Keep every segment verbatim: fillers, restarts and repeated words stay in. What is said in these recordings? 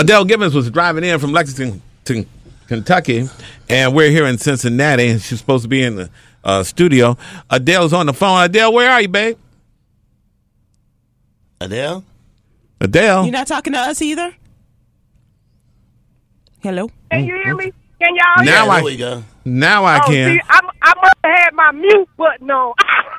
Adele Gibbons was driving in from Lexington, to Kentucky, and we're here in Cincinnati, and she's supposed to be in the uh, studio. Adele's on the phone. Adele, where are you, babe? Adele? Adele? You're not talking to us either? Hello? Can you hear me? Can y'all now hear I, there we go. Now I oh, can. See, I, I must have had my mute button on.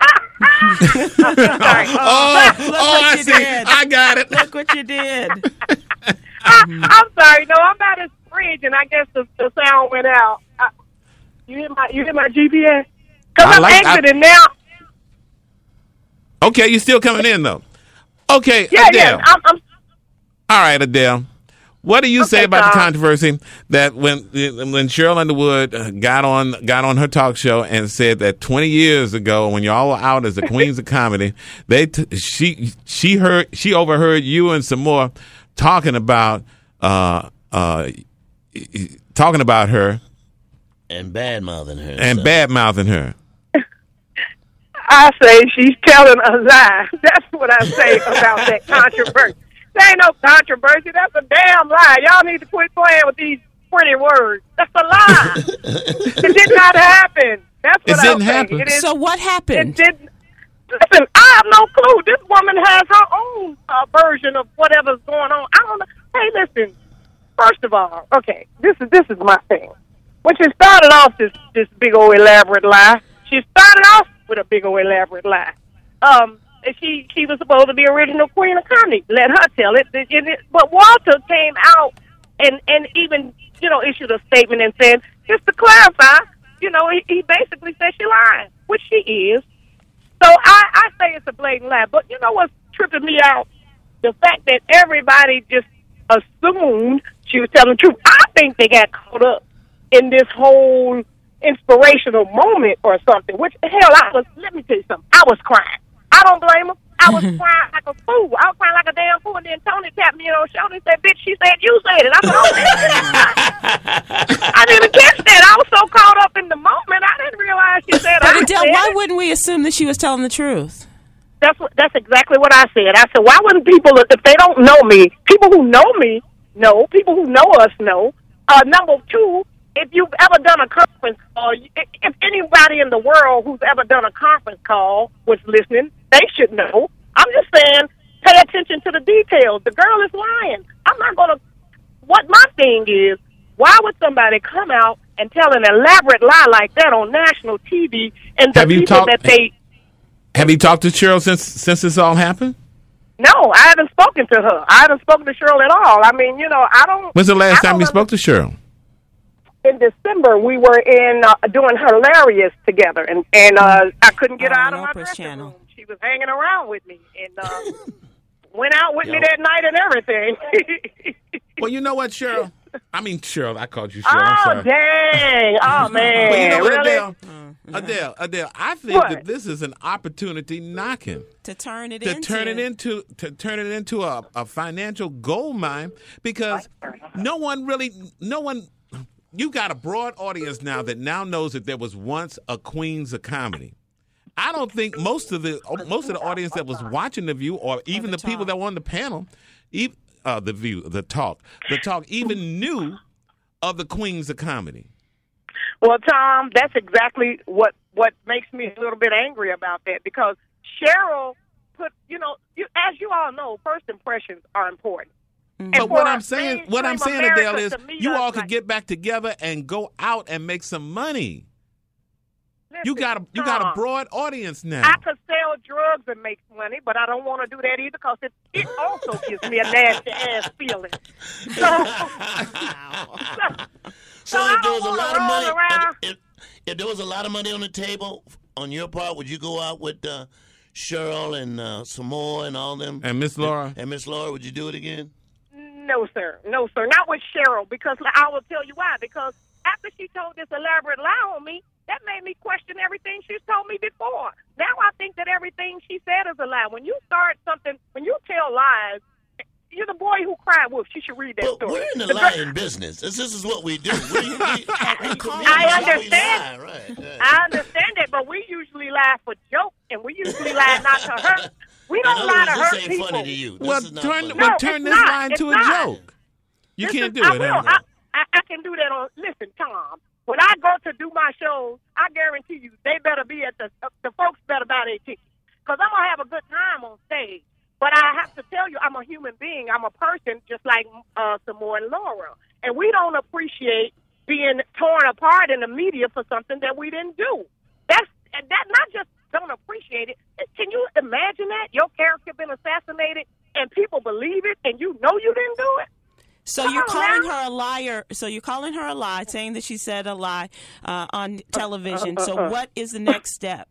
Sorry. Oh, Look oh what I you see. did. I got it. Look what you did. I, I'm sorry. No, I'm at his fridge, and I guess the, the sound went out. I, you hit my you hit my G P S? Because I'm like- exiting now. Okay, you're still coming in, though. Okay, Yeah, Adele. yeah. I'm, I'm, All right, Adele. What do you say Okay, about Tom. the controversy that when when Cheryl Underwood uh, got on got on her talk show and said that twenty years ago, when y'all were out as the queens of comedy, they t- she she heard she overheard you and some more talking about uh uh talking about her And bad mouthing her. and so. bad mouthing her. I say she's telling a lie. That's what I say about that controversy. There ain't no controversy. That's a damn lie. Y'all need to quit playing with these pretty words. That's a lie. It did not happen. That's what It I'm didn't saying. happen. It is, So what it happened? didn't. Listen, I have no clue. This woman has her own uh, version of whatever's going on. I don't know. Hey, listen. First of all, okay, this is this is my thing. When she started off this this big old elaborate lie, she started off with a big old elaborate lie. Um, and she she was supposed to be original queen of comedy. Let her tell it. It- it- But Walter came out and and even you know issued a statement and said, just to clarify, you know, he, he basically said she lying, which she is. So I, I say it's a blatant lie. But you know what's tripping me out? The fact that everybody just assumed she was telling the truth. I think they got caught up in this whole inspirational moment or something, which, hell, I was, let me tell you something, I was crying. I don't blame her. I was crying like a fool. I was crying like a damn fool, and then Tony tapped me on the shoulder and said, bitch, she said you said it. I said, oh, man. I didn't catch that. I was so caught up in the moment, I didn't realize she said I But Adele, said why it. wouldn't we assume that she was telling the truth? That's what, that's exactly what I said. I said, why wouldn't people, if they don't know me, people who know me know, people who know us know. Uh, number two, if you've ever done a conference call, if anybody in the world who's ever done a conference call was listening, they should know. I'm just saying, pay attention to the details. The girl is lying. I'm not going to, what my thing is, why would somebody come out and tell an elaborate lie like that on national T V and the Have you people talked- that they... Have you talked to Cheryl since since this all happened? No, I haven't spoken to her. I haven't spoken to Cheryl at all. I mean, you know, I don't... When's the last I time don't you spoke to Cheryl? In December, we were in uh, doing Hilarious together, and, and uh, I couldn't get Oh, out of on my Oprah's dressing channel. room. She was hanging around with me and uh, went out with me that night and everything. Well, you know what, Cheryl? I mean, Cheryl, I called you Cheryl. I'm Oh, sorry. dang. Oh, man. But you know what, really? Adele? Adele, Adele, I think What? that this is an opportunity knocking To turn it to into. turn it into to turn it into a, a financial gold mine because no one really, no one. You got a broad audience now that now knows that there was once a Queens of comedy. I don't think most of the most of the audience that was watching the View, or even the the, people talk. that were on the panel, even, uh, the View, the talk, the talk, even knew of the Queens of comedy. Well, Tom, that's exactly what, what makes me a little bit angry about that, because Cheryl put, you know, you, as you all know, first impressions are important. And But what for I'm saying, what I'm saying, mainstream Adele, is America to meet you us all could like- get back together and go out and make some money. You Listen, got a you got a Tom, broad audience now. I could sell drugs and make money, but I don't want to do that either because it, it also gives me a nasty ass feeling. So, So, I if there don't was a wanna lot of roll money, around. if, if there was a lot of money on the table on your part, would you go out with uh, Cheryl and uh, Samoa and all them? And Miss Laura? And Miss Laura, would you do it again? no, sir. No, sir. Not with Cheryl, because I will tell you why. Because after she told this elaborate lie on me, that made me question everything she's told me before. Now I think that everything she said is a lie. When you start something, when you tell lies, you're the boy who cried wolf. She should read that But story. we're in the The girl- lying business. This, this is what we do. We, we, we I understand. We lie, right, right. I understand that, but we usually lie for jokes, and we usually lie not to hurt. We In don't other lie words, to this hurt ain't people. funny to you. This Well, is not turn funny. well No, turn it's this not. line It's into a not. joke. You This can't is- do I it. will. huh? I, I, I can do that on. Listen, Tom. When I go to do my shows, I guarantee you they better be at the the folks better buy their tickets because I'm gonna have a good time on stage. But I have to tell you, I'm a human being. I'm a person just like uh, Samore and Laura, and we don't appreciate being torn apart in the media for something that we didn't do. That's and that not just don't appreciate it. Can you imagine that your character been assassinated and people believe it, and you know you didn't do it? So Come you're on calling now. her a liar. So you're calling her a lie, saying that she said a lie uh, on television. uh, So uh. what is the next step?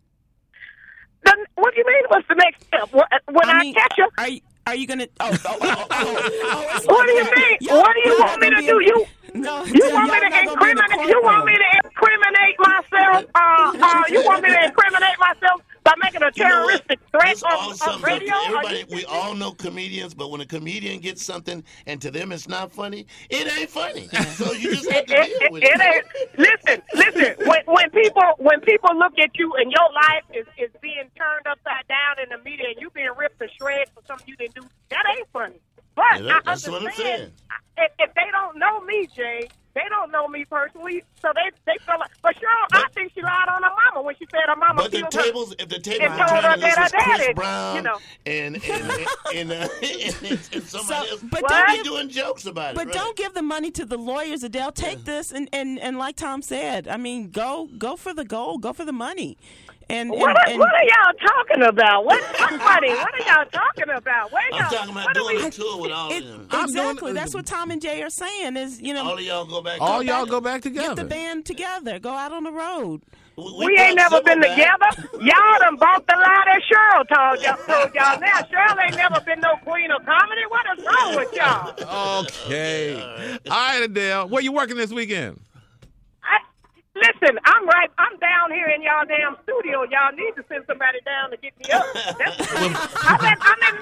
Then what do you mean? What's the next step? When I, I mean, catch her, are you are you gonna? Oh, oh, oh, oh, oh, it's what do you like- mean? Y'all- What do you y'all want me gonna to be do? in- You No, you y'all want me to not gonna be in the incriminate? You want me courtroom. to incriminate myself? Uh, uh, you want me to incriminate myself by making a You know what? terroristic threat This all on, on sums up to radio? Are everybody. you- We all know comedians, but when a comedian gets something and to them it's not funny, it ain't funny. So you just have to It, deal it, with it it. ain't. Listen, listen. When, when people when people look at you and your life is, is being turned upside down in the media and you being ripped to shreds for something you didn't do, that ain't funny. But Yeah, that- I that's what I'm understand if, if they don't know me, Jay, they don't know me personally, so they they feel like. But sure, I think she lied on her mama when she said her mama But the killed her. tables, if the tables And are told her turned, and this that was her Chris daddy, Brown you know. and and and, and, uh, and, and somebody So, else, but What? don't they're give, doing jokes about it. but right? don't give the money to the lawyers. Adele, take this and, and, and like Tom said, I mean, go go for the gold, go for the money, and and, What are, and what are y'all talking about? What, what money? What are y'all talking about? Where I'm y'all, talking about what are doing we- a tour with all it, of them. I'm doing- exactly. That's what Tom and Jay are saying. Is you know, All of y'all go back. All go y'all back. go back get together. the band together, go out on the road. We, We ain't brought never Sybil been back. together. Y'all done bought the lie that Cheryl told y'all. Told y'all. Now Cheryl ain't never been no queen of comedy. What is wrong with y'all? Okay. All right, Adele. Where you working this weekend? I, listen, I'm right. I'm down here in y'all damn studio. Y'all need to send somebody down to get me up. That's, I'm, in, I'm in